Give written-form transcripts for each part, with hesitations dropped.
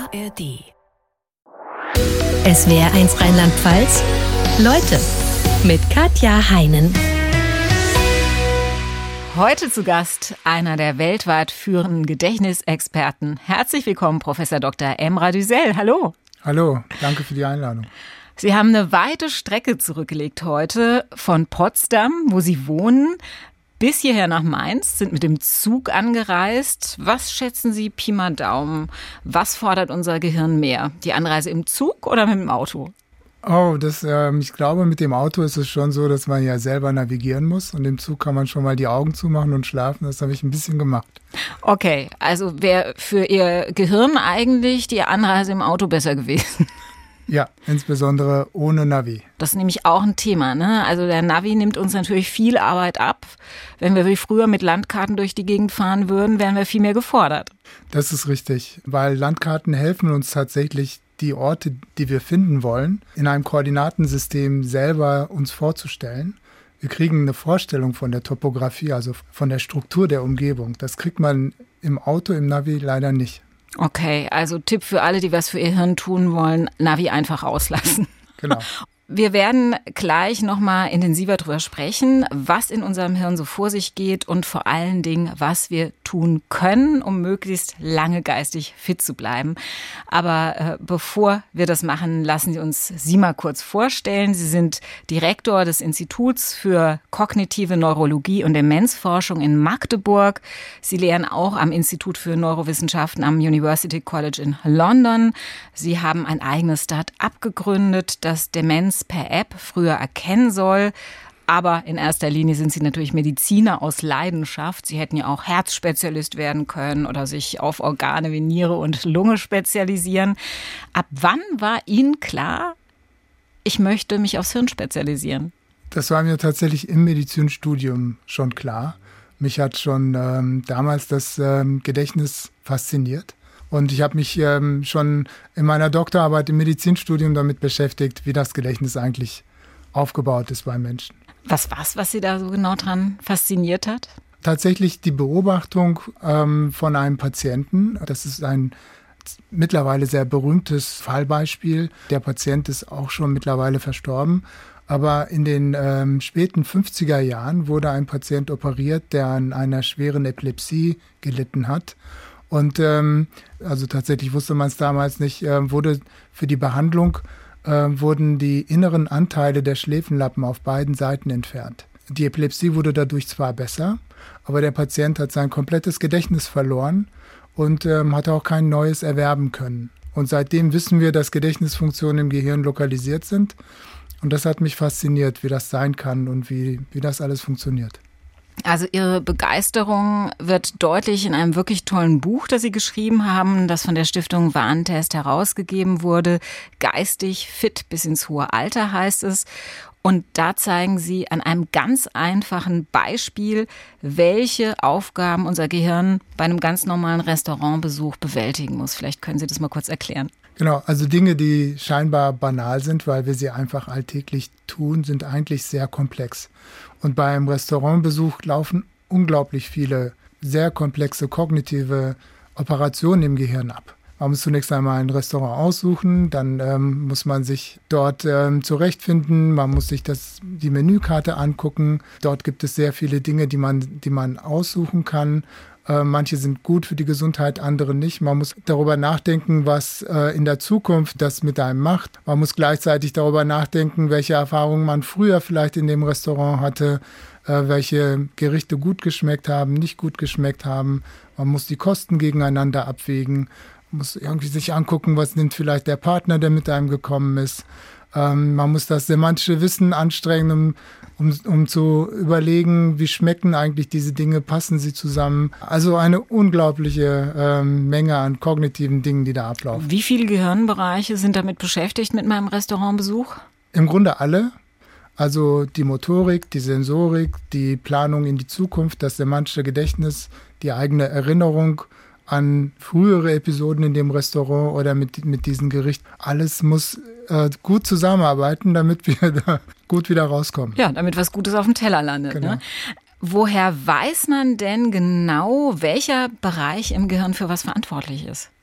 ARD. SWR1 Rheinland-Pfalz. Leute mit Katja Heinen. Heute zu Gast einer der weltweit führenden Gedächtnisexperten. Herzlich willkommen, Professor Dr. Emrah Düzel. Hallo. Hallo, danke für die Einladung. Sie haben eine weite Strecke zurückgelegt heute von Potsdam, wo Sie wohnen, bis hierher nach Mainz, sind mit dem Zug angereist. Was schätzen Sie, Pi mal Daumen, was fordert unser Gehirn mehr? Die Anreise im Zug oder mit dem Auto? Ich glaube, mit dem Auto ist es schon so, dass man ja selber navigieren muss. Und im Zug kann man schon mal die Augen zumachen und schlafen. Das habe ich ein bisschen gemacht. Okay, also wäre für Ihr Gehirn eigentlich die Anreise im Auto besser gewesen? Ja, insbesondere ohne Navi. Das ist nämlich auch ein Thema, ne? Also der Navi nimmt uns natürlich viel Arbeit ab. Wenn wir wie früher mit Landkarten durch die Gegend fahren würden, wären wir viel mehr gefordert. Das ist richtig, weil Landkarten helfen uns tatsächlich, die Orte, die wir finden wollen, in einem Koordinatensystem selber uns vorzustellen. Wir kriegen eine Vorstellung von der Topografie, also von der Struktur der Umgebung. Das kriegt man im Auto, im Navi leider nicht. Okay, also Tipp für alle, die was für ihr Hirn tun wollen, Navi einfach auslassen. Genau. Wir werden gleich nochmal intensiver drüber sprechen, was in unserem Hirn so vor sich geht und vor allen Dingen, was wir tun können, um möglichst lange geistig fit zu bleiben. Aber bevor wir das machen, lassen Sie uns Sie mal kurz vorstellen. Sie sind Direktor des Instituts für kognitive Neurologie und Demenzforschung in Magdeburg. Sie lehren auch am Institut für Neurowissenschaften am University College in London. Sie haben ein eigenes Start-up gegründet, das Demenz per App früher erkennen soll. Aber in erster Linie sind Sie natürlich Mediziner aus Leidenschaft. Sie hätten ja auch Herzspezialist werden können oder sich auf Organe wie Niere und Lunge spezialisieren. Ab wann war Ihnen klar, ich möchte mich aufs Hirn spezialisieren? Das war mir tatsächlich im Medizinstudium schon klar. Mich hat schon damals das Gedächtnis fasziniert. Und ich habe mich schon in meiner Doktorarbeit im Medizinstudium damit beschäftigt, wie das Gedächtnis eigentlich aufgebaut ist beim Menschen. Was Sie da so genau dran fasziniert hat? Tatsächlich die Beobachtung von einem Patienten. Das ist ein mittlerweile sehr berühmtes Fallbeispiel. Der Patient ist auch schon mittlerweile verstorben. Aber in den späten 50er Jahren wurde ein Patient operiert, der an einer schweren Epilepsie gelitten hat. Und also tatsächlich wusste man es damals nicht, wurde für die Behandlung wurden die inneren Anteile der Schläfenlappen auf beiden Seiten entfernt. Die Epilepsie wurde dadurch zwar besser, aber der Patient hat sein komplettes Gedächtnis verloren und hat auch kein neues erwerben können. Und seitdem wissen wir, dass Gedächtnisfunktionen im Gehirn lokalisiert sind. Und das hat mich fasziniert, wie das sein kann und wie das alles funktioniert. Also Ihre Begeisterung wird deutlich in einem wirklich tollen Buch, das Sie geschrieben haben, das von der Stiftung Warentest herausgegeben wurde. Geistig fit bis ins hohe Alter heißt es. Und da zeigen Sie an einem ganz einfachen Beispiel, welche Aufgaben unser Gehirn bei einem ganz normalen Restaurantbesuch bewältigen muss. Vielleicht können Sie das mal kurz erklären. Genau, also Dinge, die scheinbar banal sind, weil wir sie einfach alltäglich tun, sind eigentlich sehr komplex. Und beim Restaurantbesuch laufen unglaublich viele sehr komplexe kognitive Operationen im Gehirn ab. Man muss zunächst einmal ein Restaurant aussuchen, dann muss man sich dort zurechtfinden, man muss sich die Menükarte angucken. Dort gibt es sehr viele Dinge, die man aussuchen kann. Manche sind gut für die Gesundheit, andere nicht. Man muss darüber nachdenken, was in der Zukunft das mit einem macht. Man muss gleichzeitig darüber nachdenken, welche Erfahrungen man früher vielleicht in dem Restaurant hatte, welche Gerichte gut geschmeckt haben, nicht gut geschmeckt haben. Man muss die Kosten gegeneinander abwägen. Man muss irgendwie sich angucken, was nimmt vielleicht der Partner, der mit einem gekommen ist. Man muss das semantische Wissen anstrengen, um zu überlegen, wie schmecken eigentlich diese Dinge, passen sie zusammen. Also eine unglaubliche Menge an kognitiven Dingen, die da ablaufen. Wie viele Gehirnbereiche sind damit beschäftigt mit meinem Restaurantbesuch? Im Grunde alle. Also die Motorik, die Sensorik, die Planung in die Zukunft, das semantische Gedächtnis, die eigene Erinnerung an frühere Episoden in dem Restaurant oder mit diesem Gericht. Alles muss gut zusammenarbeiten, damit wir da gut wieder rauskommen. Ja, damit was Gutes auf dem Teller landet. Genau. Ne? Woher weiß man denn genau, welcher Bereich im Gehirn für was verantwortlich ist?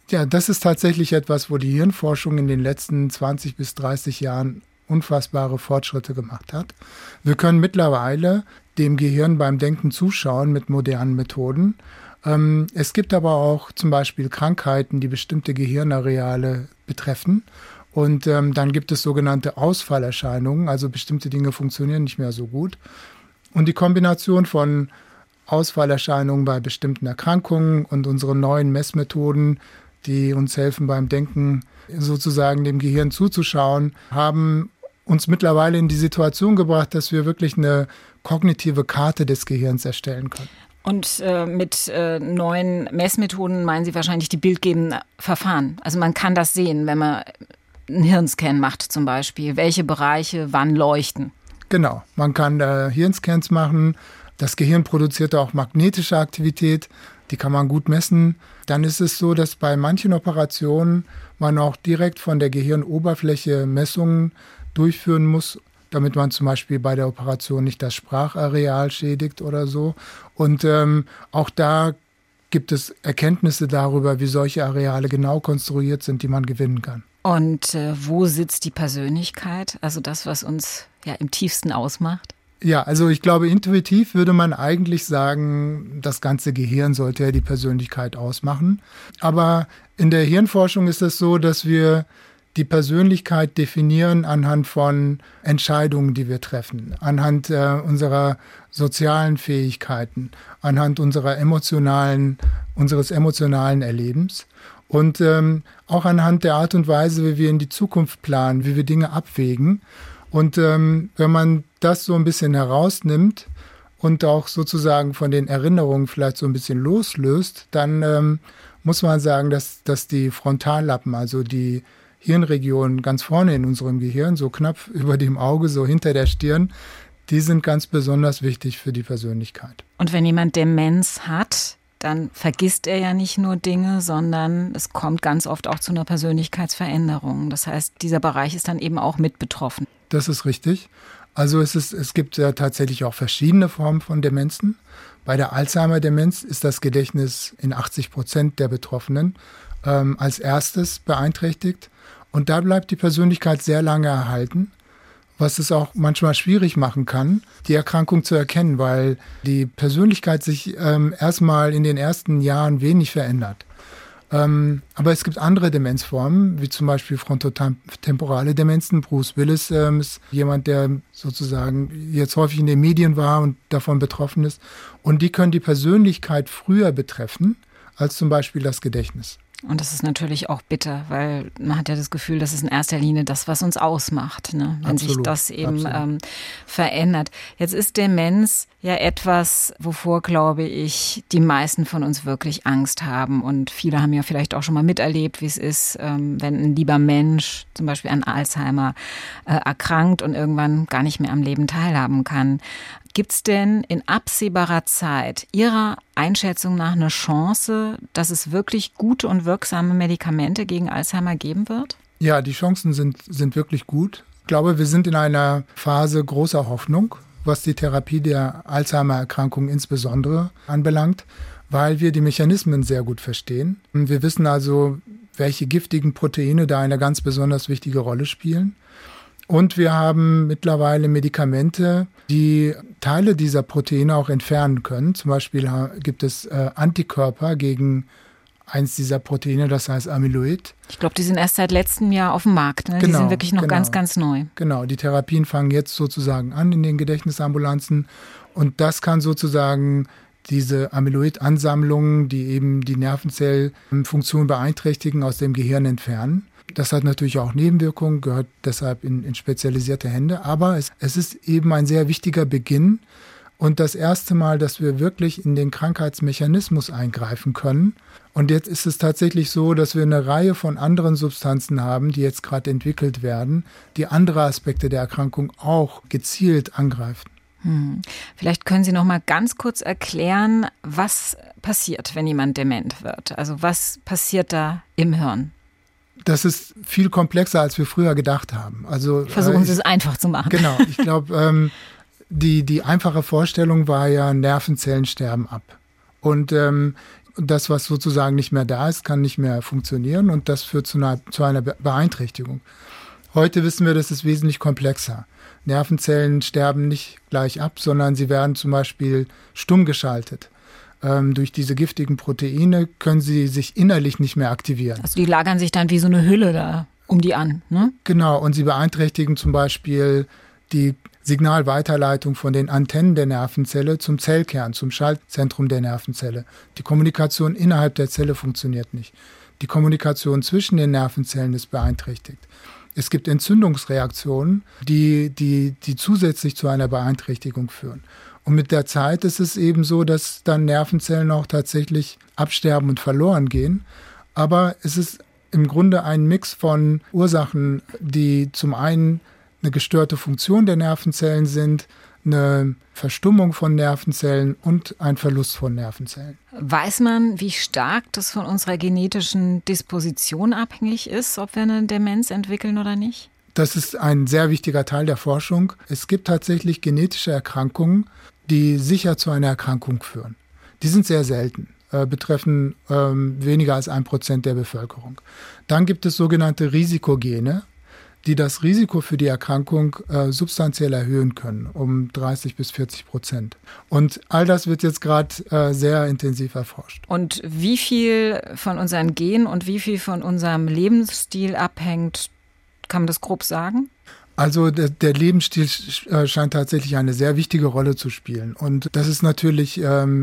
Ja, das ist tatsächlich etwas, wo die Hirnforschung in den letzten 20 bis 30 Jahren unfassbare Fortschritte gemacht hat. Wir können mittlerweile dem Gehirn beim Denken zuschauen mit modernen Methoden. Es gibt aber auch zum Beispiel Krankheiten, die bestimmte Gehirnareale betreffen. Und dann gibt es sogenannte Ausfallerscheinungen, also bestimmte Dinge funktionieren nicht mehr so gut. Und die Kombination von Ausfallerscheinungen bei bestimmten Erkrankungen und unseren neuen Messmethoden, die uns helfen beim Denken, sozusagen dem Gehirn zuzuschauen, haben uns mittlerweile in die Situation gebracht, dass wir wirklich eine kognitive Karte des Gehirns erstellen können. Und mit neuen Messmethoden meinen Sie wahrscheinlich die bildgebenden Verfahren. Also man kann das sehen, wenn man einen Hirnscan macht zum Beispiel, welche Bereiche wann leuchten. Genau, man kann Hirnscans machen. Das Gehirn produziert auch magnetische Aktivität, die kann man gut messen. Dann ist es so, dass bei manchen Operationen man auch direkt von der Gehirnoberfläche Messungen durchführen muss, damit man zum Beispiel bei der Operation nicht das Sprachareal schädigt oder so. Und auch da gibt es Erkenntnisse darüber, wie solche Areale genau konstruiert sind, die man gewinnen kann. Und wo sitzt die Persönlichkeit, also das, was uns ja im tiefsten ausmacht? Ja, also ich glaube, intuitiv würde man eigentlich sagen, das ganze Gehirn sollte ja die Persönlichkeit ausmachen. Aber in der Hirnforschung ist es so, dass wir die Persönlichkeit definieren anhand von Entscheidungen, die wir treffen, anhand unserer sozialen Fähigkeiten, anhand unseres emotionalen Erlebens und auch anhand der Art und Weise, wie wir in die Zukunft planen, wie wir Dinge abwägen. Und wenn man das so ein bisschen herausnimmt und auch sozusagen von den Erinnerungen vielleicht so ein bisschen loslöst, dann muss man sagen, dass die Frontallappen, also die Hirnregionen ganz vorne in unserem Gehirn, so knapp über dem Auge, so hinter der Stirn, die sind ganz besonders wichtig für die Persönlichkeit. Und wenn jemand Demenz hat, dann vergisst er ja nicht nur Dinge, sondern es kommt ganz oft auch zu einer Persönlichkeitsveränderung. Das heißt, dieser Bereich ist dann eben auch mit betroffen. Das ist richtig. Also es gibt ja tatsächlich auch verschiedene Formen von Demenzen. Bei der Alzheimer-Demenz ist das Gedächtnis in 80% der Betroffenen als erstes beeinträchtigt. Und da bleibt die Persönlichkeit sehr lange erhalten, was es auch manchmal schwierig machen kann, die Erkrankung zu erkennen, weil die Persönlichkeit sich erstmal in den ersten Jahren wenig verändert. Aber es gibt andere Demenzformen, wie zum Beispiel frontotemporale Demenzen. Bruce Willis ist jemand, der sozusagen jetzt häufig in den Medien war und davon betroffen ist. Und die können die Persönlichkeit früher betreffen als zum Beispiel das Gedächtnis. Und das ist natürlich auch bitter, weil man hat ja das Gefühl, das ist in erster Linie das, was uns ausmacht, ne? Wenn sich das eben verändert. Jetzt ist Demenz ja etwas, wovor, glaube ich, die meisten von uns wirklich Angst haben. Und viele haben ja vielleicht auch schon mal miterlebt, wie es ist, wenn ein lieber Mensch zum Beispiel an Alzheimer erkrankt und irgendwann gar nicht mehr am Leben teilhaben kann. Gibt es denn in absehbarer Zeit Ihrer Einschätzung nach eine Chance, dass es wirklich gute und wirksame Medikamente gegen Alzheimer geben wird? Ja, die Chancen sind wirklich gut. Ich glaube, wir sind in einer Phase großer Hoffnung, was die Therapie der Alzheimer-Erkrankung insbesondere anbelangt, weil wir die Mechanismen sehr gut verstehen. Wir wissen also, welche giftigen Proteine da eine ganz besonders wichtige Rolle spielen. Und wir haben mittlerweile Medikamente, die Teile dieser Proteine auch entfernen können. Zum Beispiel gibt es Antikörper gegen eins dieser Proteine, das heißt Amyloid. Ich glaube, die sind erst seit letztem Jahr auf dem Markt. Ne? Die sind wirklich noch ganz, ganz neu. Genau, die Therapien fangen jetzt sozusagen an in den Gedächtnisambulanzen. Und das kann sozusagen diese Amyloid-Ansammlungen, die eben die Nervenzellfunktion beeinträchtigen, aus dem Gehirn entfernen. Das hat natürlich auch Nebenwirkungen, gehört deshalb in spezialisierte Hände. Aber es ist eben ein sehr wichtiger Beginn und das erste Mal, dass wir wirklich in den Krankheitsmechanismus eingreifen können. Und jetzt ist es tatsächlich so, dass wir eine Reihe von anderen Substanzen haben, die jetzt gerade entwickelt werden, die andere Aspekte der Erkrankung auch gezielt angreifen. Vielleicht können Sie noch mal ganz kurz erklären, was passiert, wenn jemand dement wird? Also was passiert da im Hirn? Das ist viel komplexer, als wir früher gedacht haben. Also versuchen Sie es einfach zu machen. Genau, ich glaube, die einfache Vorstellung war ja, Nervenzellen sterben ab. Und das, was sozusagen nicht mehr da ist, kann nicht mehr funktionieren und das führt zu einer Beeinträchtigung. Heute wissen wir, das ist wesentlich komplexer. Nervenzellen sterben nicht gleich ab, sondern sie werden zum Beispiel stumm geschaltet. Durch diese giftigen Proteine können sie sich innerlich nicht mehr aktivieren. Also die lagern sich dann wie so eine Hülle da um die an, ne? Genau, und sie beeinträchtigen zum Beispiel die Signalweiterleitung von den Antennen der Nervenzelle zum Zellkern, zum Schaltzentrum der Nervenzelle. Die Kommunikation innerhalb der Zelle funktioniert nicht. Die Kommunikation zwischen den Nervenzellen ist beeinträchtigt. Es gibt Entzündungsreaktionen, die zusätzlich zu einer Beeinträchtigung führen. Und mit der Zeit ist es eben so, dass dann Nervenzellen auch tatsächlich absterben und verloren gehen. Aber es ist im Grunde ein Mix von Ursachen, die zum einen eine gestörte Funktion der Nervenzellen sind, eine Verstummung von Nervenzellen und ein Verlust von Nervenzellen. Weiß man, wie stark das von unserer genetischen Disposition abhängig ist, ob wir eine Demenz entwickeln oder nicht? Das ist ein sehr wichtiger Teil der Forschung. Es gibt tatsächlich genetische Erkrankungen, die sicher zu einer Erkrankung führen. Die sind sehr selten, betreffen weniger als 1% der Bevölkerung. Dann gibt es sogenannte Risikogene, die das Risiko für die Erkrankung substanziell erhöhen können, um 30-40%. Und all das wird jetzt gerade sehr intensiv erforscht. Und wie viel von unseren Genen und wie viel von unserem Lebensstil abhängt, kann man das grob sagen? Also der Lebensstil scheint tatsächlich eine sehr wichtige Rolle zu spielen. Und das ist natürlich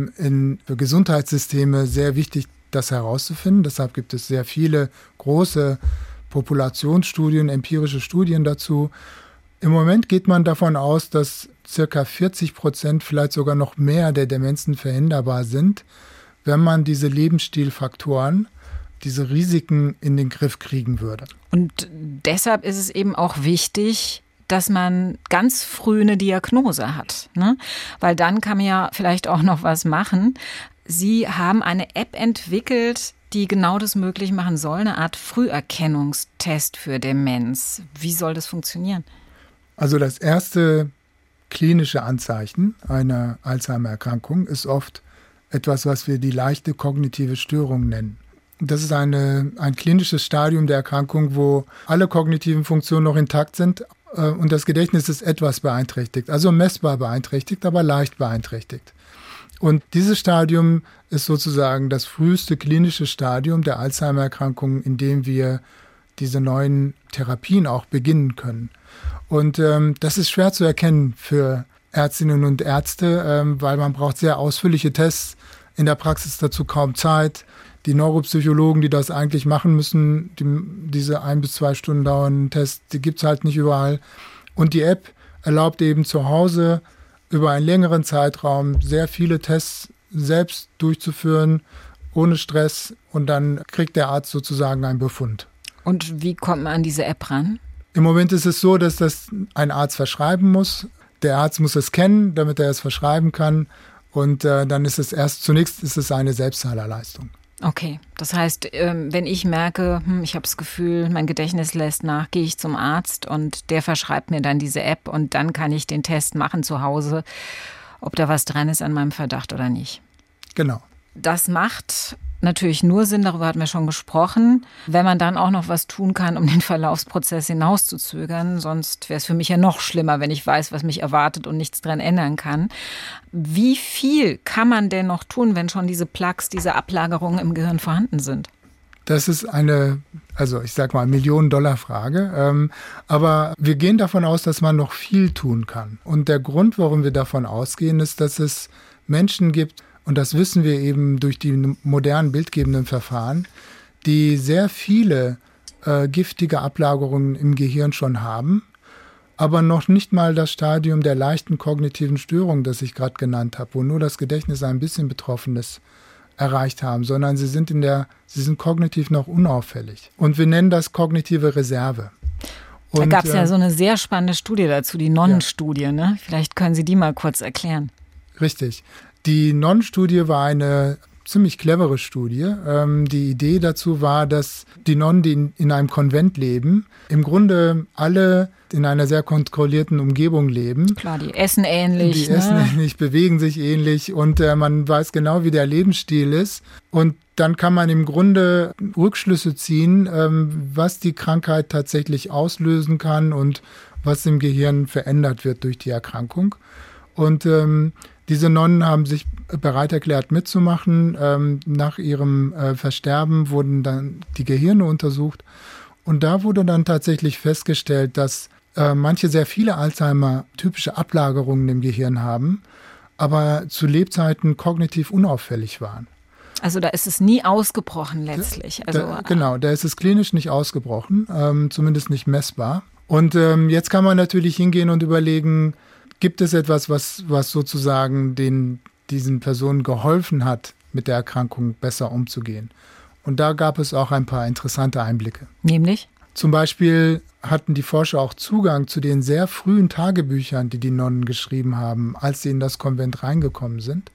für Gesundheitssysteme sehr wichtig, das herauszufinden. Deshalb gibt es sehr viele große Populationsstudien, empirische Studien dazu. Im Moment geht man davon aus, dass ca. 40%, vielleicht sogar noch mehr der Demenzen verhinderbar sind, wenn man diese Lebensstilfaktoren, diese Risiken in den Griff kriegen würde. Und deshalb ist es eben auch wichtig, dass man ganz früh eine Diagnose hat, ne? Weil dann kann man ja vielleicht auch noch was machen. Sie haben eine App entwickelt, die genau das möglich machen soll, eine Art Früherkennungstest für Demenz. Wie soll das funktionieren? Also das erste klinische Anzeichen einer Alzheimer-Erkrankung ist oft etwas, was wir die leichte kognitive Störung nennen. Das ist ein klinisches Stadium der Erkrankung, wo alle kognitiven Funktionen noch intakt sind und das Gedächtnis ist etwas beeinträchtigt, also messbar beeinträchtigt, aber leicht beeinträchtigt. Und dieses Stadium ist sozusagen das früheste klinische Stadium der Alzheimer-Erkrankung, in dem wir diese neuen Therapien auch beginnen können. Und das ist schwer zu erkennen für Ärztinnen und Ärzte, weil man braucht sehr ausführliche Tests. In der Praxis dazu kaum Zeit. Die Neuropsychologen, die das eigentlich machen müssen, diese 1 bis 2 Stunden dauernden Tests, die gibt es halt nicht überall. Und die App erlaubt eben zu Hause über einen längeren Zeitraum sehr viele Tests selbst durchzuführen, ohne Stress. Und dann kriegt der Arzt sozusagen einen Befund. Und wie kommt man an diese App ran? Im Moment ist es so, dass das ein Arzt verschreiben muss. Der Arzt muss es kennen, damit er es verschreiben kann. Und dann ist es zunächst ist es eine Selbstzahlerleistung. Okay, das heißt, wenn ich merke, ich habe das Gefühl, mein Gedächtnis lässt nach, gehe ich zum Arzt und der verschreibt mir dann diese App und dann kann ich den Test machen zu Hause, ob da was dran ist an meinem Verdacht oder nicht. Genau. Das macht natürlich nur Sinn, darüber hatten wir schon gesprochen, wenn man dann auch noch was tun kann, um den Verlaufsprozess hinauszuzögern. Sonst wäre es für mich ja noch schlimmer, wenn ich weiß, was mich erwartet und nichts dran ändern kann. Wie viel kann man denn noch tun, wenn schon diese Plaques, diese Ablagerungen im Gehirn vorhanden sind? Das ist eine, ich sag mal, Millionen-Dollar-Frage. Aber wir gehen davon aus, dass man noch viel tun kann. Und der Grund, warum wir davon ausgehen, ist, dass es Menschen gibt, und das wissen wir eben durch die modernen bildgebenden Verfahren, die sehr viele giftige Ablagerungen im Gehirn schon haben, aber noch nicht mal das Stadium der leichten kognitiven Störung, das ich gerade genannt habe, wo nur das Gedächtnis ein bisschen betroffen ist, erreicht haben, sondern sie sind kognitiv noch unauffällig. Und wir nennen das kognitive Reserve. Da gab es ja so eine sehr spannende Studie dazu, die Nonnenstudie, ne? Vielleicht können Sie die mal kurz erklären. Richtig. Die Nonnenstudie war eine ziemlich clevere Studie. Die Idee dazu war, dass die Nonnen, die in einem Konvent leben, im Grunde alle in einer sehr kontrollierten Umgebung leben. Klar, die essen ähnlich. Die essen ähnlich, bewegen sich ähnlich und man weiß genau, wie der Lebensstil ist. Und dann kann man im Grunde Rückschlüsse ziehen, was die Krankheit tatsächlich auslösen kann und was im Gehirn verändert wird durch die Erkrankung. Und diese Nonnen haben sich bereit erklärt mitzumachen. Nach ihrem Versterben wurden dann die Gehirne untersucht. Und da wurde dann tatsächlich festgestellt, dass manche sehr viele Alzheimer-typische Ablagerungen im Gehirn haben, aber zu Lebzeiten kognitiv unauffällig waren. Also da ist es nie ausgebrochen letztlich. Genau, da ist es klinisch nicht ausgebrochen, zumindest nicht messbar. Und jetzt kann man natürlich hingehen und überlegen, gibt es etwas, was sozusagen diesen Personen geholfen hat, mit der Erkrankung besser umzugehen? Und da gab es auch ein paar interessante Einblicke. Nämlich? Zum Beispiel hatten die Forscher auch Zugang zu den sehr frühen Tagebüchern, die die Nonnen geschrieben haben, als sie in das Konvent reingekommen sind.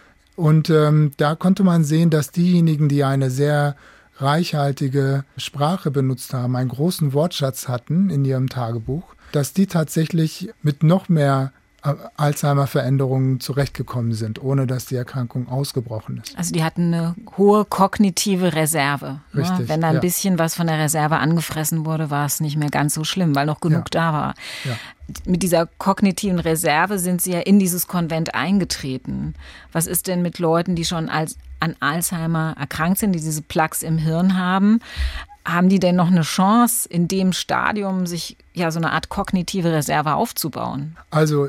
Und da konnte man sehen, dass diejenigen, die eine sehr reichhaltige Sprache benutzt haben, einen großen Wortschatz hatten in ihrem Tagebuch, dass die tatsächlich mit noch mehr Alzheimer-Veränderungen zurechtgekommen sind, ohne dass die Erkrankung ausgebrochen ist. Also die hatten eine hohe kognitive Reserve. Richtig, ne? Wenn da ein bisschen was von der Reserve angefressen wurde, war es nicht mehr ganz so schlimm, weil noch genug da war. Ja. Mit dieser kognitiven Reserve sind sie ja in dieses Konvent eingetreten. Was ist denn mit Leuten, die schon an Alzheimer erkrankt sind, die diese Plaques im Hirn haben? Haben die denn noch eine Chance, in dem Stadium sich ja so eine Art kognitive Reserve aufzubauen? Also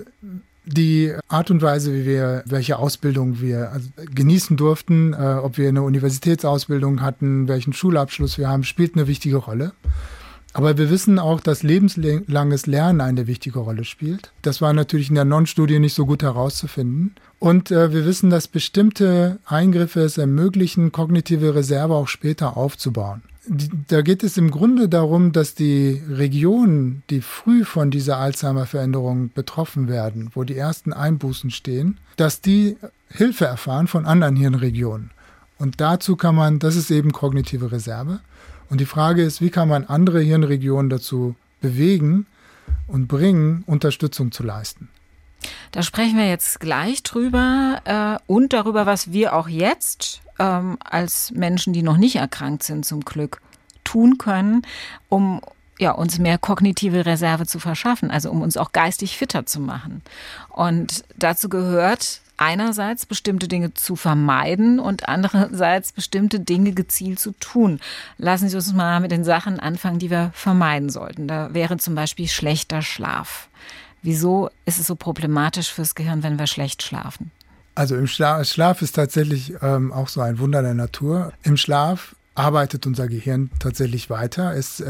die Art und Weise, welche Ausbildung wir genießen durften, ob wir eine Universitätsausbildung hatten, welchen Schulabschluss wir haben, spielt eine wichtige Rolle. Aber wir wissen auch, dass lebenslanges Lernen eine wichtige Rolle spielt. Das war natürlich in der Non-Studie nicht so gut herauszufinden. Und wir wissen, dass bestimmte Eingriffe es ermöglichen, kognitive Reserve auch später aufzubauen. Da geht es im Grunde darum, dass die Regionen, die früh von dieser Alzheimer-Veränderung betroffen werden, wo die ersten Einbußen stehen, dass die Hilfe erfahren von anderen Hirnregionen. Und dazu das ist eben kognitive Reserve. Und die Frage ist, wie kann man andere Hirnregionen dazu bewegen und bringen, Unterstützung zu leisten? Da sprechen wir jetzt gleich drüber und darüber, was wir auch jetzt als Menschen, die noch nicht erkrankt sind, zum Glück tun können, um uns mehr kognitive Reserve zu verschaffen, also um uns auch geistig fitter zu machen. Und dazu gehört einerseits bestimmte Dinge zu vermeiden und andererseits bestimmte Dinge gezielt zu tun. Lassen Sie uns mal mit den Sachen anfangen, die wir vermeiden sollten. Da wäre zum Beispiel schlechter Schlaf. Wieso ist es so problematisch fürs Gehirn, wenn wir schlecht schlafen? Also im Schlaf ist tatsächlich auch so ein Wunder der Natur. Im Schlaf arbeitet unser Gehirn tatsächlich weiter. Es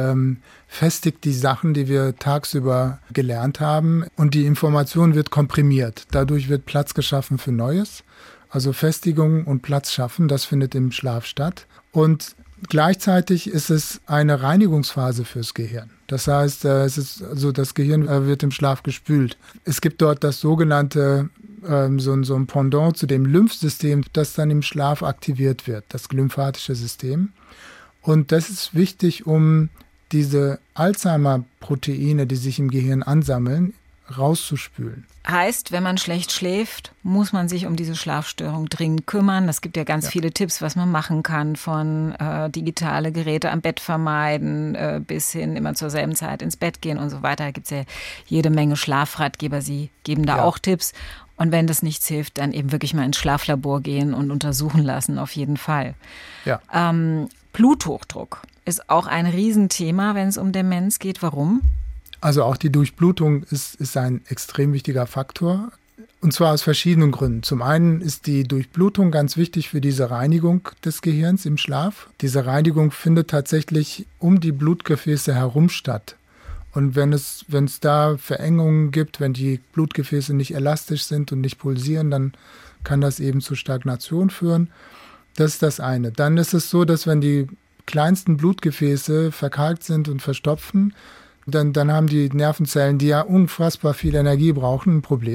festigt die Sachen, die wir tagsüber gelernt haben, und die Information wird komprimiert. Dadurch wird Platz geschaffen für Neues. Also Festigung und Platz schaffen, das findet im Schlaf statt. Und gleichzeitig ist es eine Reinigungsphase fürs Gehirn. Das heißt, das Gehirn wird im Schlaf gespült. Es gibt dort das sogenannte so ein Pendant zu dem Lymphsystem, das dann im Schlaf aktiviert wird, das lymphatische System. Und das ist wichtig, um diese Alzheimer-Proteine, die sich im Gehirn ansammeln, rauszuspülen. Heißt, wenn man schlecht schläft, muss man sich um diese Schlafstörung dringend kümmern. Es gibt ja ganz viele Tipps, was man machen kann, von digitale Geräte am Bett vermeiden, bis hin immer zur selben Zeit ins Bett gehen und so weiter. Da gibt es ja jede Menge Schlafratgeber, sie geben da auch Tipps. Und wenn das nichts hilft, dann eben wirklich mal ins Schlaflabor gehen und untersuchen lassen, auf jeden Fall. Ja. Bluthochdruck ist auch ein Riesenthema, wenn es um Demenz geht. Warum? Also auch die Durchblutung ist ein extrem wichtiger Faktor, und zwar aus verschiedenen Gründen. Zum einen ist die Durchblutung ganz wichtig für diese Reinigung des Gehirns im Schlaf. Diese Reinigung findet tatsächlich um die Blutgefäße herum statt. Und wenn es da Verengungen gibt, wenn die Blutgefäße nicht elastisch sind und nicht pulsieren, dann kann das eben zu Stagnation führen. Das ist das eine. Dann ist es so, dass wenn die kleinsten Blutgefäße verkalkt sind und verstopfen, dann haben die Nervenzellen, die ja unfassbar viel Energie brauchen, ein Problem.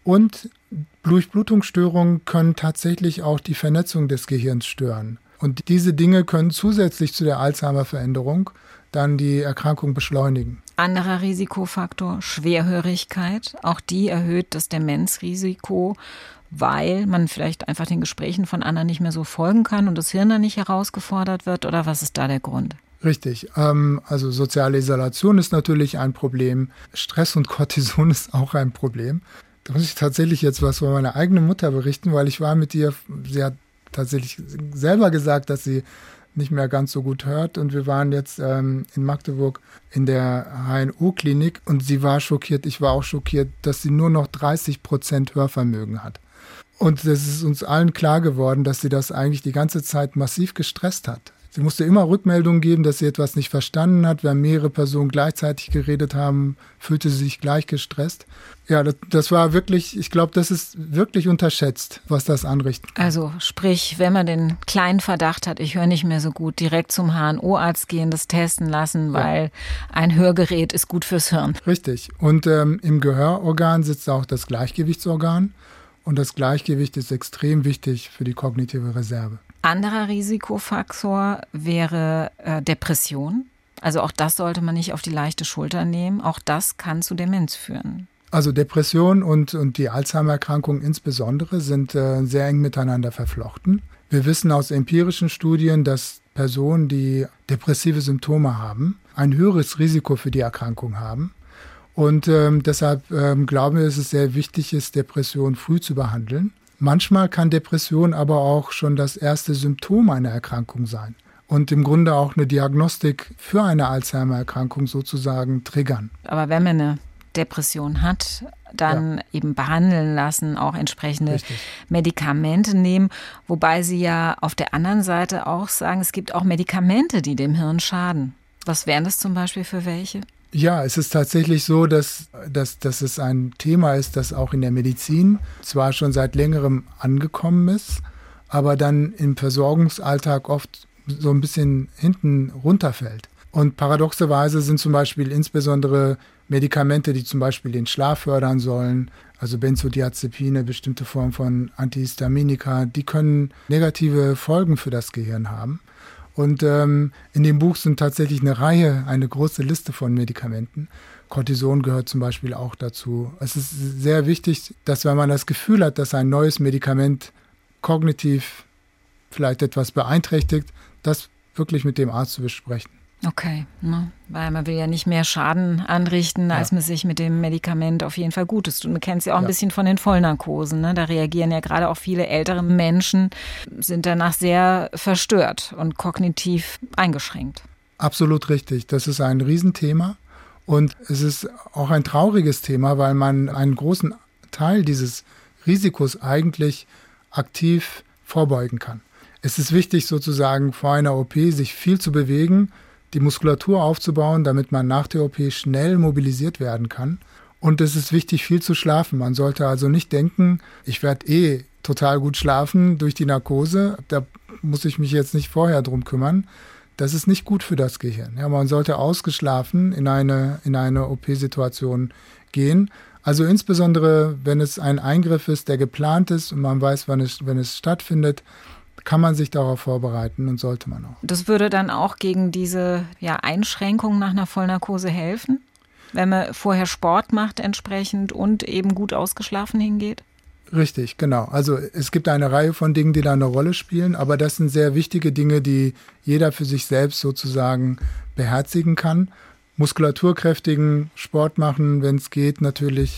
Und Durchblutungsstörungen können tatsächlich auch die Vernetzung des Gehirns stören. Und diese Dinge können zusätzlich zu der Alzheimer-Veränderung dann die Erkrankung beschleunigen. Anderer Risikofaktor, Schwerhörigkeit. Auch die erhöht das Demenzrisiko, weil man vielleicht einfach den Gesprächen von anderen nicht mehr so folgen kann und das Hirn dann nicht herausgefordert wird. Oder was ist da der Grund? Richtig. Also soziale Isolation ist natürlich ein Problem. Stress und Cortison ist auch ein Problem. Da muss ich tatsächlich jetzt was von meiner eigenen Mutter berichten, weil ich war mit ihr, sie hat tatsächlich selber gesagt, dass sie nicht mehr ganz so gut hört. Und wir waren jetzt in Magdeburg in der HNO-Klinik und sie war schockiert, ich war auch schockiert, dass sie nur noch 30% Hörvermögen hat. Und es ist uns allen klar geworden, dass sie das eigentlich die ganze Zeit massiv gestresst hat. Sie musste immer Rückmeldungen geben, dass sie etwas nicht verstanden hat. Wenn mehrere Personen gleichzeitig geredet haben, fühlte sie sich gleich gestresst. Ja, das war wirklich, ich glaube, das ist wirklich unterschätzt, was das anrichten kann. Also sprich, wenn man den kleinen Verdacht hat, ich höre nicht mehr so gut, direkt zum HNO-Arzt gehen, das testen lassen, weil ein Hörgerät ist gut fürs Hirn. Richtig. Und im Gehörorgan sitzt auch das Gleichgewichtsorgan. Und das Gleichgewicht ist extrem wichtig für die kognitive Reserve. Anderer Risikofaktor wäre Depression. Also auch das sollte man nicht auf die leichte Schulter nehmen. Auch das kann zu Demenz führen. Also Depression und die Alzheimer-Erkrankung insbesondere sind sehr eng miteinander verflochten. Wir wissen aus empirischen Studien, dass Personen, die depressive Symptome haben, ein höheres Risiko für die Erkrankung haben. Und deshalb glauben wir, dass es sehr wichtig ist, Depression früh zu behandeln. Manchmal kann Depression aber auch schon das erste Symptom einer Erkrankung sein und im Grunde auch eine Diagnostik für eine Alzheimer-Erkrankung sozusagen triggern. Aber wenn man eine Depression hat, dann eben behandeln lassen, auch entsprechende Medikamente nehmen. Wobei Sie ja auf der anderen Seite auch sagen, es gibt auch Medikamente, die dem Hirn schaden. Was wären das zum Beispiel für welche? Ja, es ist tatsächlich so, dass es ein Thema ist, das auch in der Medizin zwar schon seit längerem angekommen ist, aber dann im Versorgungsalltag oft so ein bisschen hinten runterfällt. Und paradoxerweise sind zum Beispiel insbesondere Medikamente, die zum Beispiel den Schlaf fördern sollen, also Benzodiazepine, bestimmte Formen von Antihistaminika, die können negative Folgen für das Gehirn haben. Und in dem Buch sind tatsächlich eine große Liste von Medikamenten. Cortison gehört zum Beispiel auch dazu. Es ist sehr wichtig, dass wenn man das Gefühl hat, dass ein neues Medikament kognitiv vielleicht etwas beeinträchtigt, das wirklich mit dem Arzt zu besprechen. Okay, ne? Weil man will ja nicht mehr Schaden anrichten, als man sich mit dem Medikament auf jeden Fall Gutes tut. Man kennt es ja auch ein bisschen von den Vollnarkosen. Ne? Da reagieren ja gerade auch viele ältere Menschen, sind danach sehr verstört und kognitiv eingeschränkt. Absolut richtig. Das ist ein Riesenthema und es ist auch ein trauriges Thema, weil man einen großen Teil dieses Risikos eigentlich aktiv vorbeugen kann. Es ist wichtig, sozusagen vor einer OP sich viel zu bewegen, die Muskulatur aufzubauen, damit man nach der OP schnell mobilisiert werden kann. Und es ist wichtig, viel zu schlafen. Man sollte also nicht denken, ich werde total gut schlafen durch die Narkose, da muss ich mich jetzt nicht vorher drum kümmern. Das ist nicht gut für das Gehirn. Ja, man sollte ausgeschlafen in eine OP-Situation gehen. Also insbesondere, wenn es ein Eingriff ist, der geplant ist und man weiß, wenn es stattfindet, kann man sich darauf vorbereiten und sollte man auch. Das würde dann auch gegen diese Einschränkungen nach einer Vollnarkose helfen, wenn man vorher Sport macht entsprechend und eben gut ausgeschlafen hingeht? Richtig, genau. Also es gibt eine Reihe von Dingen, die da eine Rolle spielen, aber das sind sehr wichtige Dinge, die jeder für sich selbst sozusagen beherzigen kann. Muskulatur kräftigen, Sport machen, wenn es geht natürlich,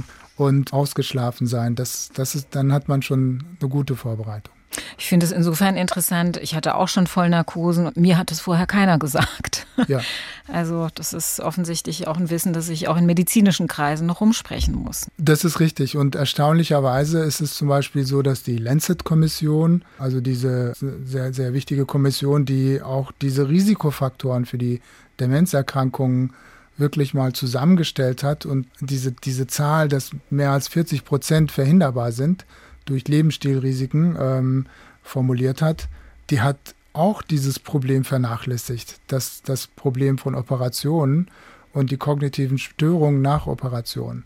und ausgeschlafen sein. Dann hat man schon eine gute Vorbereitung. Ich finde es insofern interessant. Ich hatte auch schon Vollnarkosen und mir hat es vorher keiner gesagt. Ja. Also das ist offensichtlich auch ein Wissen, das ich auch in medizinischen Kreisen noch rumsprechen muss. Das ist richtig und erstaunlicherweise ist es zum Beispiel so, dass die Lancet-Kommission, also diese sehr, sehr wichtige Kommission, die auch diese Risikofaktoren für die Demenzerkrankungen wirklich mal zusammengestellt hat und diese Zahl, dass mehr als 40% verhinderbar sind, durch Lebensstilrisiken formuliert hat, die hat auch dieses Problem vernachlässigt, das Problem von Operationen und die kognitiven Störungen nach Operationen.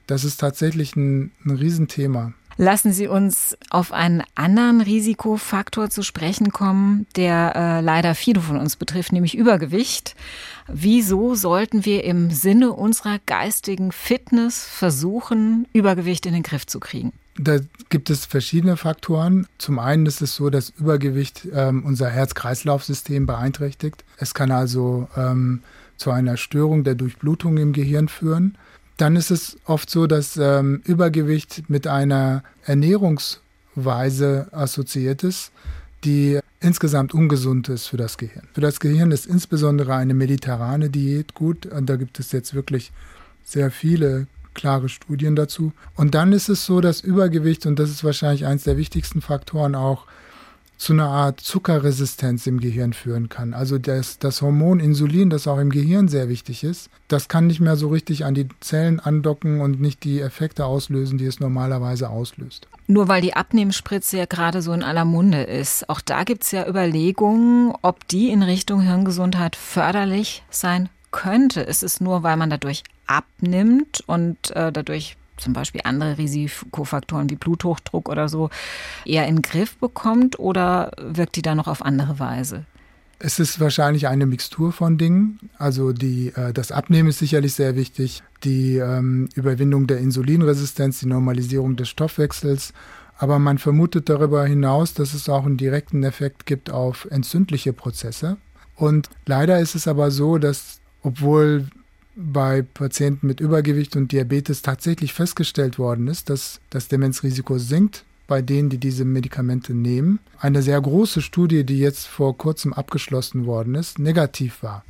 Das ist tatsächlich ein Riesenthema. Lassen Sie uns auf einen anderen Risikofaktor zu sprechen kommen, der leider viele von uns betrifft, nämlich Übergewicht. Wieso sollten wir im Sinne unserer geistigen Fitness versuchen, Übergewicht in den Griff zu kriegen? Da gibt es verschiedene Faktoren. Zum einen ist es so, dass Übergewicht unser Herz-Kreislauf-System beeinträchtigt. Es kann also zu einer Störung der Durchblutung im Gehirn führen. Dann ist es oft so, dass Übergewicht mit einer Ernährungsweise assoziiert ist, die insgesamt ungesund ist für das Gehirn. Für das Gehirn ist insbesondere eine mediterrane Diät gut. Und da gibt es jetzt wirklich sehr viele klare Studien dazu. Und dann ist es so, dass Übergewicht, und das ist wahrscheinlich eines der wichtigsten Faktoren auch, zu einer Art Zuckerresistenz im Gehirn führen kann. Also das Hormon Insulin, das auch im Gehirn sehr wichtig ist, das kann nicht mehr so richtig an die Zellen andocken und nicht die Effekte auslösen, die es normalerweise auslöst. Nur weil die Abnehmspritze ja gerade so in aller Munde ist. Auch da gibt es ja Überlegungen, ob die in Richtung Hirngesundheit förderlich sein könnte. Ist es nur, weil man dadurch abnimmt und dadurch zum Beispiel andere Risikofaktoren wie Bluthochdruck oder so eher in den Griff bekommt, oder wirkt die da noch auf andere Weise? Es ist wahrscheinlich eine Mixtur von Dingen. Also das Abnehmen ist sicherlich sehr wichtig, die Überwindung der Insulinresistenz, die Normalisierung des Stoffwechsels. Aber man vermutet darüber hinaus, dass es auch einen direkten Effekt gibt auf entzündliche Prozesse. Und leider ist es aber so, dass obwohl bei Patienten mit Übergewicht und Diabetes tatsächlich festgestellt worden ist, dass das Demenzrisiko sinkt bei denen, die diese Medikamente nehmen. Eine sehr große Studie, die jetzt vor kurzem abgeschlossen worden ist, negativ war.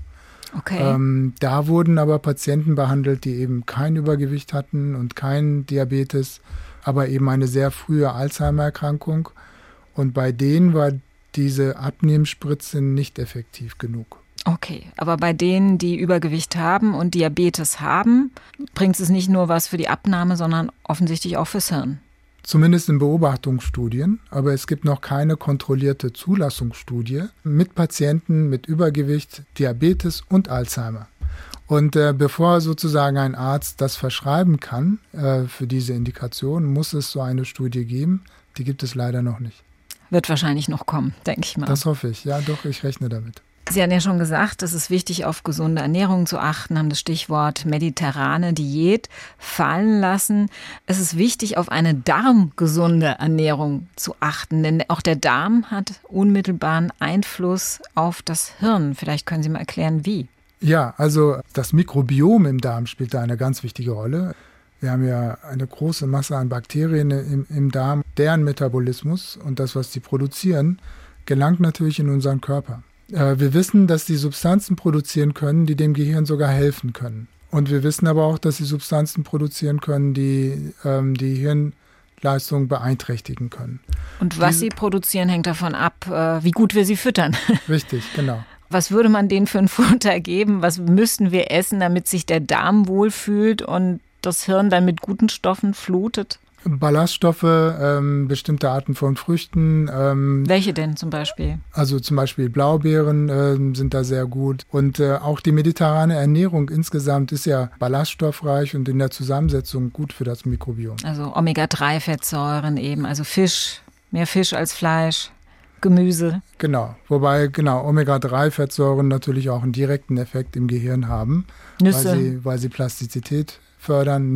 Okay. Da wurden aber Patienten behandelt, die eben kein Übergewicht hatten und kein Diabetes, aber eben eine sehr frühe Alzheimer-Erkrankung. Und bei denen war diese Abnehmspritze nicht effektiv genug. Okay, aber bei denen, die Übergewicht haben und Diabetes haben, bringt es nicht nur was für die Abnahme, sondern offensichtlich auch fürs Hirn. Zumindest in Beobachtungsstudien, aber es gibt noch keine kontrollierte Zulassungsstudie mit Patienten mit Übergewicht, Diabetes und Alzheimer. Und bevor sozusagen ein Arzt das verschreiben kann für diese Indikation, muss es so eine Studie geben. Die gibt es leider noch nicht. Wird wahrscheinlich noch kommen, denke ich mal. Das hoffe ich. Ja, doch, ich rechne damit. Sie haben ja schon gesagt, es ist wichtig, auf gesunde Ernährung zu achten, haben das Stichwort mediterrane Diät fallen lassen. Es ist wichtig, auf eine darmgesunde Ernährung zu achten, denn auch der Darm hat unmittelbaren Einfluss auf das Hirn. Vielleicht können Sie mal erklären, wie. Ja, also das Mikrobiom im Darm spielt da eine ganz wichtige Rolle. Wir haben ja eine große Masse an Bakterien im Darm. Deren Metabolismus und das, was sie produzieren, gelangt natürlich in unseren Körper. Wir wissen, dass die Substanzen produzieren können, die dem Gehirn sogar helfen können. Und wir wissen aber auch, dass sie Substanzen produzieren können, die die Hirnleistung beeinträchtigen können. Und was sie produzieren, hängt davon ab, wie gut wir sie füttern. Richtig, genau. Was würde man denen für ein Futter geben? Was müssten wir essen, damit sich der Darm wohlfühlt und das Hirn dann mit guten Stoffen flutet? Ballaststoffe, bestimmte Arten von Früchten. Welche denn zum Beispiel? Also zum Beispiel Blaubeeren sind da sehr gut. Und auch die mediterrane Ernährung insgesamt ist ja ballaststoffreich und in der Zusammensetzung gut für das Mikrobiom. Also Omega-3-Fettsäuren eben, also Fisch, mehr Fisch als Fleisch, Gemüse. Genau, wobei Omega-3-Fettsäuren natürlich auch einen direkten Effekt im Gehirn haben. Nüsse. Weil sie Plastizität fördern.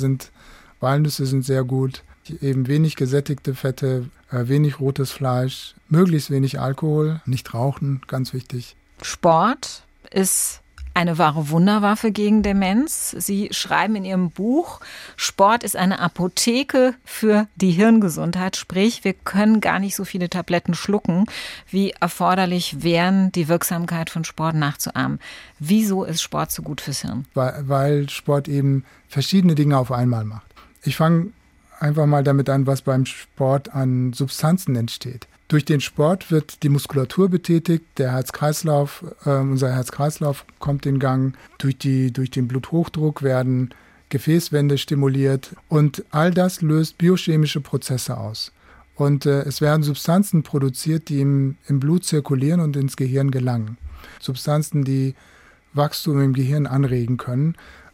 Walnüsse sind sehr gut, eben wenig gesättigte Fette, wenig rotes Fleisch, möglichst wenig Alkohol, nicht rauchen, ganz wichtig. Sport ist eine wahre Wunderwaffe gegen Demenz. Sie schreiben in Ihrem Buch, Sport ist eine Apotheke für die Hirngesundheit. Sprich, wir können gar nicht so viele Tabletten schlucken, wie erforderlich wären, die Wirksamkeit von Sport nachzuahmen. Wieso ist Sport so gut fürs Hirn? Weil Sport eben verschiedene Dinge auf einmal macht. Ich fange einfach mal damit an, was beim Sport an Substanzen entsteht. Durch den Sport wird die Muskulatur betätigt, der Herz-Kreislauf, unser Herz-Kreislauf kommt in Gang. Durch den Bluthochdruck werden Gefäßwände stimuliert und all das löst biochemische Prozesse aus. Und es werden Substanzen produziert, die im Blut zirkulieren und ins Gehirn gelangen. Substanzen, die Wachstum im Gehirn anregen können.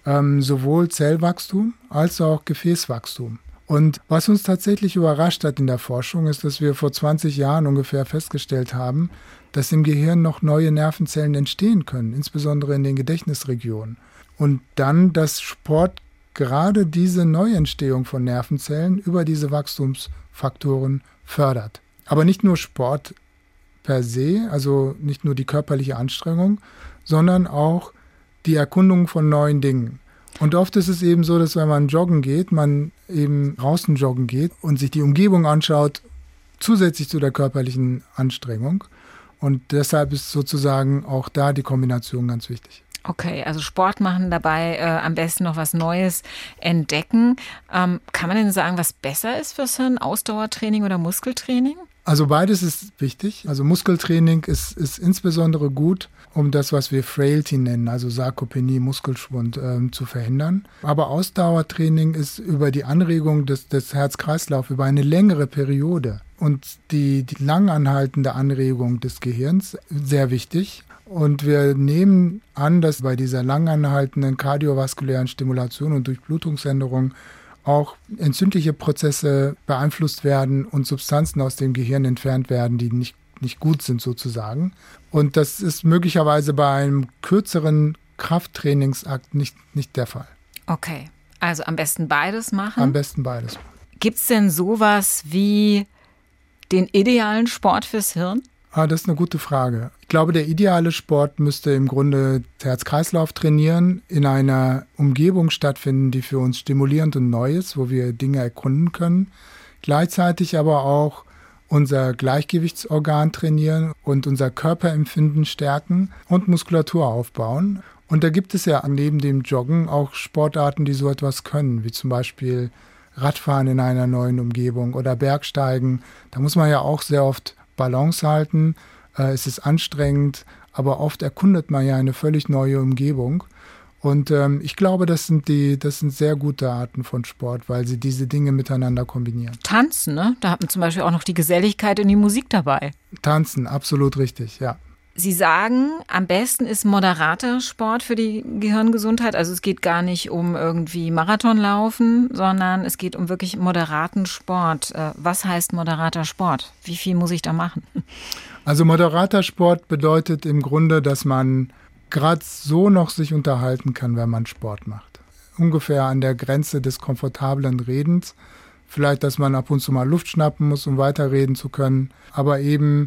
sowohl Zellwachstum als auch Gefäßwachstum. Und was uns tatsächlich überrascht hat in der Forschung, ist, dass wir vor 20 Jahren ungefähr festgestellt haben, dass im Gehirn noch neue Nervenzellen entstehen können, insbesondere in den Gedächtnisregionen. Und dann, dass Sport gerade diese Neuentstehung von Nervenzellen über diese Wachstumsfaktoren fördert. Aber nicht nur Sport per se, also nicht nur die körperliche Anstrengung, sondern auch die Erkundung von neuen Dingen. Und oft ist es eben so, dass wenn man joggen geht, man eben draußen joggen geht und sich die Umgebung anschaut, zusätzlich zu der körperlichen Anstrengung. Und deshalb ist sozusagen auch da die Kombination ganz wichtig. Okay, also Sport machen, dabei am besten noch was Neues entdecken. Kann man denn sagen, was besser ist fürs Hirn, Ausdauertraining oder Muskeltraining? Also beides ist wichtig. Also Muskeltraining ist insbesondere gut, um das, was wir Frailty nennen, also Sarkopenie, Muskelschwund, zu verhindern. Aber Ausdauertraining ist über die Anregung des Herz-Kreislauf über eine längere Periode und die langanhaltende Anregung des Gehirns sehr wichtig. Und wir nehmen an, dass bei dieser langanhaltenden kardiovaskulären Stimulation und Durchblutungsänderung auch entzündliche Prozesse beeinflusst werden und Substanzen aus dem Gehirn entfernt werden, die nicht gut sind sozusagen. Und das ist möglicherweise bei einem kürzeren Krafttrainingsakt nicht der Fall. Okay, also am besten beides machen? Am besten beides. Gibt es denn sowas wie den idealen Sport fürs Hirn? Das ist eine gute Frage. Ich glaube, der ideale Sport müsste im Grunde Herz-Kreislauf trainieren, in einer Umgebung stattfinden, die für uns stimulierend und neu ist, wo wir Dinge erkunden können. Gleichzeitig aber auch unser Gleichgewichtsorgan trainieren und unser Körperempfinden stärken und Muskulatur aufbauen. Und da gibt es ja neben dem Joggen auch Sportarten, die so etwas können, wie zum Beispiel Radfahren in einer neuen Umgebung oder Bergsteigen. Da muss man ja auch sehr oft Balance halten, es ist anstrengend, aber oft erkundet man ja eine völlig neue Umgebung. Und ich glaube, das sind sehr gute Arten von Sport, weil sie diese Dinge miteinander kombinieren. Tanzen, ne? Da hat man zum Beispiel auch noch die Geselligkeit und die Musik dabei. Tanzen, absolut richtig, ja. Sie sagen, am besten ist moderater Sport für die Gehirngesundheit. Also es geht gar nicht um irgendwie Marathonlaufen, sondern es geht um wirklich moderaten Sport. Was heißt moderater Sport? Wie viel muss ich da machen? Also moderater Sport bedeutet im Grunde, dass man gerade so noch sich unterhalten kann, wenn man Sport macht. Ungefähr an der Grenze des komfortablen Redens. Vielleicht, dass man ab und zu mal Luft schnappen muss, um weiterreden zu können. Aber eben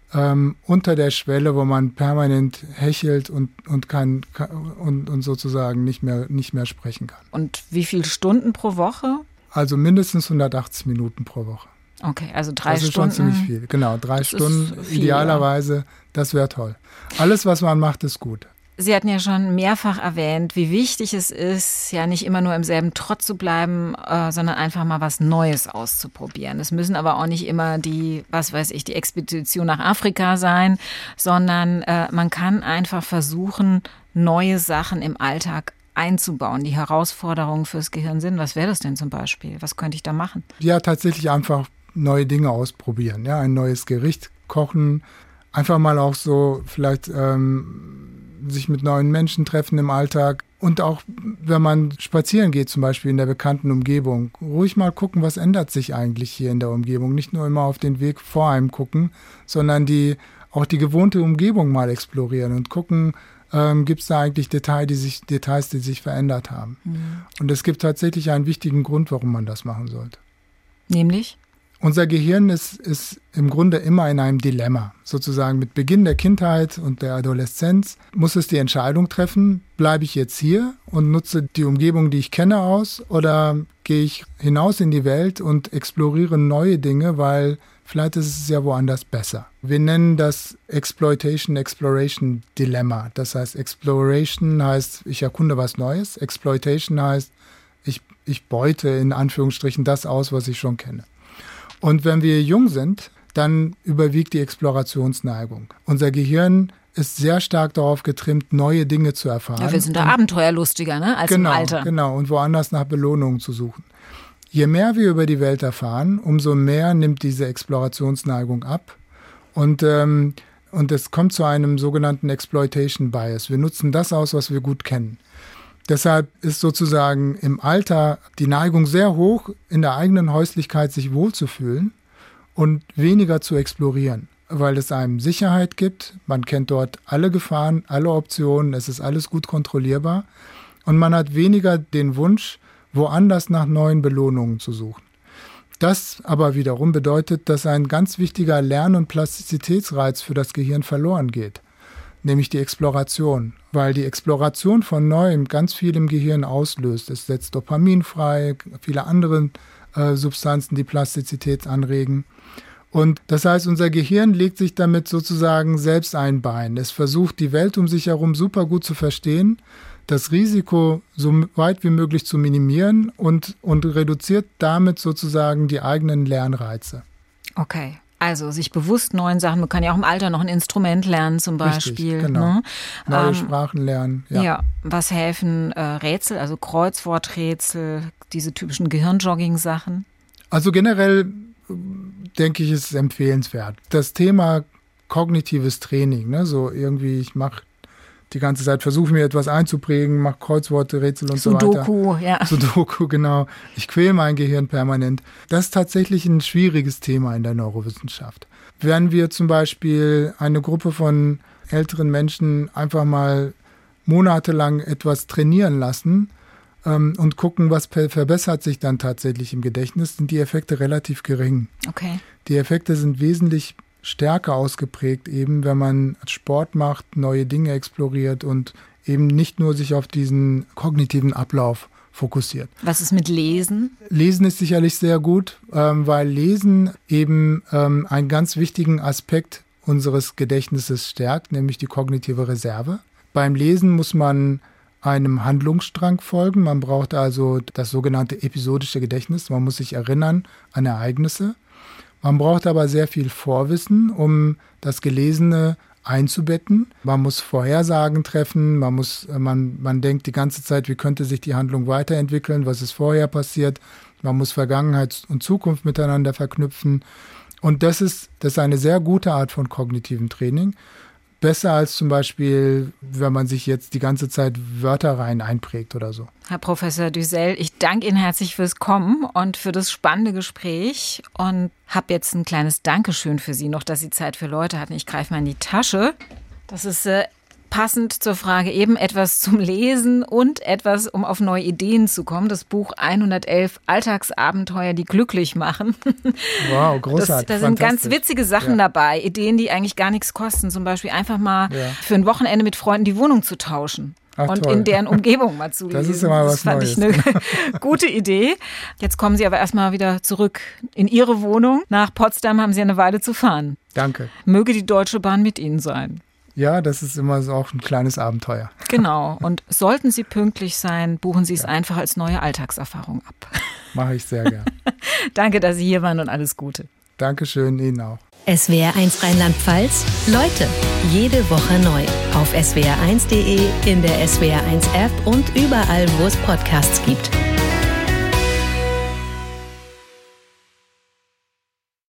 unter der Schwelle, wo man permanent hechelt und sozusagen nicht mehr sprechen kann. Und wie viele Stunden pro Woche? Also mindestens 180 Minuten pro Woche. Okay, also 3 Stunden. Das ist schon ziemlich viel. Genau, 3 Stunden viel, idealerweise, ja. Das wäre toll. Alles, was man macht, ist gut. Sie hatten ja schon mehrfach erwähnt, wie wichtig es ist, ja nicht immer nur im selben Trott zu bleiben, sondern einfach mal was Neues auszuprobieren. Es müssen aber auch nicht immer die Expedition nach Afrika sein, sondern man kann einfach versuchen, neue Sachen im Alltag einzubauen, die Herausforderungen fürs Gehirn sind. Was wäre das denn zum Beispiel? Was könnte ich da machen? Ja, tatsächlich einfach neue Dinge ausprobieren. Ja, ein neues Gericht kochen, einfach mal auch so vielleicht sich mit neuen Menschen treffen im Alltag und auch, wenn man spazieren geht, zum Beispiel in der bekannten Umgebung, ruhig mal gucken, was ändert sich eigentlich hier in der Umgebung. Nicht nur immer auf den Weg vor einem gucken, sondern auch die gewohnte Umgebung mal explorieren und gucken, gibt es da eigentlich Details, die sich verändert haben. Mhm. Und es gibt tatsächlich einen wichtigen Grund, warum man das machen sollte. Nämlich? Unser Gehirn ist im Grunde immer in einem Dilemma. Sozusagen mit Beginn der Kindheit und der Adoleszenz muss es die Entscheidung treffen, bleibe ich jetzt hier und nutze die Umgebung, die ich kenne, aus, oder gehe ich hinaus in die Welt und exploriere neue Dinge, weil vielleicht ist es ja woanders besser. Wir nennen das Exploration-Exploration-Dilemma. Das heißt, Exploration heißt, ich erkunde was Neues. Exploitation heißt, ich beute in Anführungsstrichen das aus, was ich schon kenne. Und wenn wir jung sind, dann überwiegt die Explorationsneigung. Unser Gehirn ist sehr stark darauf getrimmt, neue Dinge zu erfahren. Ja, wir sind da abenteuerlustiger, ne, als im Alter. Genau, und woanders nach Belohnungen zu suchen. Je mehr wir über die Welt erfahren, umso mehr nimmt diese Explorationsneigung ab. Und es kommt zu einem sogenannten Exploitation Bias. Wir nutzen das aus, was wir gut kennen. Deshalb ist sozusagen im Alter die Neigung sehr hoch, in der eigenen Häuslichkeit sich wohlzufühlen und weniger zu explorieren, weil es einem Sicherheit gibt. Man kennt dort alle Gefahren, alle Optionen, es ist alles gut kontrollierbar und man hat weniger den Wunsch, woanders nach neuen Belohnungen zu suchen. Das aber wiederum bedeutet, dass ein ganz wichtiger Lern- und Plastizitätsreiz für das Gehirn verloren geht, nämlich die Exploration, weil die Exploration von Neuem ganz viel im Gehirn auslöst. Es setzt Dopamin frei, viele andere Substanzen, die Plastizität anregen. Und das heißt, unser Gehirn legt sich damit sozusagen selbst ein Bein. Es versucht, die Welt um sich herum super gut zu verstehen, das Risiko so weit wie möglich zu minimieren und reduziert damit sozusagen die eigenen Lernreize. Okay. Also sich bewusst neuen Sachen, man kann ja auch im Alter noch ein Instrument lernen zum Beispiel. Richtig, genau. Ne? Neue Sprachen lernen. Ja, was helfen Rätsel, also Kreuzworträtsel, diese typischen Gehirnjogging-Sachen? Also generell denke ich, ist es empfehlenswert. Das Thema kognitives Training, ne, so irgendwie, ich mache die ganze Zeit, versuche mir etwas einzuprägen, mache Kreuzworträtsel und so weiter. Sudoku, ja. Sudoku, genau. Ich quäle mein Gehirn permanent. Das ist tatsächlich ein schwieriges Thema in der Neurowissenschaft. Wenn wir zum Beispiel eine Gruppe von älteren Menschen einfach mal monatelang etwas trainieren lassen und gucken, was verbessert sich dann tatsächlich im Gedächtnis, sind die Effekte relativ gering. Okay. Die Effekte sind wesentlich stärker ausgeprägt, eben wenn man Sport macht, neue Dinge exploriert und eben nicht nur sich auf diesen kognitiven Ablauf fokussiert. Was ist mit Lesen? Lesen ist sicherlich sehr gut, weil Lesen eben einen ganz wichtigen Aspekt unseres Gedächtnisses stärkt, nämlich die kognitive Reserve. Beim Lesen muss man einem Handlungsstrang folgen. Man braucht also das sogenannte episodische Gedächtnis. Man muss sich erinnern an Ereignisse. Man braucht aber sehr viel Vorwissen, um das Gelesene einzubetten. Man muss Vorhersagen treffen, man denkt die ganze Zeit, wie könnte sich die Handlung weiterentwickeln, was ist vorher passiert. Man muss Vergangenheit und Zukunft miteinander verknüpfen. Und das ist eine sehr gute Art von kognitivem Training. Besser als zum Beispiel, wenn man sich jetzt die ganze Zeit Wörterreihen einprägt oder so. Herr Professor Düssel, ich danke Ihnen herzlich fürs Kommen und für das spannende Gespräch und habe jetzt ein kleines Dankeschön für Sie noch, dass Sie Zeit für Leute hatten. Ich greife mal in die Tasche. Das ist passend zur Frage eben etwas zum Lesen und etwas, um auf neue Ideen zu kommen. Das Buch 111 Alltagsabenteuer, die glücklich machen. Wow, großartig. Da sind ganz witzige Sachen dabei. Ideen, die eigentlich gar nichts kosten. Zum Beispiel einfach mal für ein Wochenende mit Freunden die Wohnung zu tauschen. Ach, und toll. In deren Umgebung mal zu lesen. Das ist immer was Neues. Das fand ich eine gute Idee. Jetzt kommen Sie aber erstmal wieder zurück in Ihre Wohnung. Nach Potsdam haben Sie eine Weile zu fahren. Danke. Möge die Deutsche Bahn mit Ihnen sein. Ja, das ist immer so auch ein kleines Abenteuer. Genau. Und sollten Sie pünktlich sein, buchen Sie es einfach als neue Alltagserfahrung ab. Mache ich sehr gern. Danke, dass Sie hier waren und alles Gute. Dankeschön, Ihnen auch. SWR1 Rheinland-Pfalz. Leute, jede Woche neu. Auf swr1.de, in der SWR1 App und überall, wo es Podcasts gibt.